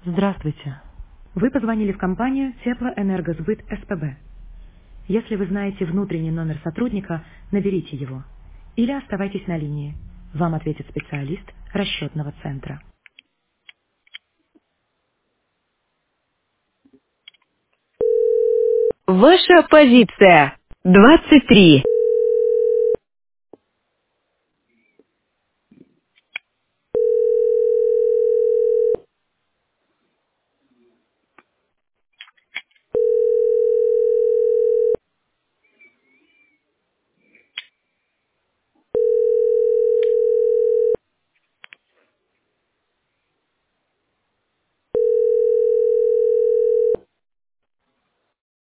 Здравствуйте. Вы позвонили в компанию Теплоэнергосбыт СПБ. Если вы знаете внутренний номер сотрудника, наберите его. Или оставайтесь на линии. Вам ответит специалист расчетного центра. Ваша позиция 23.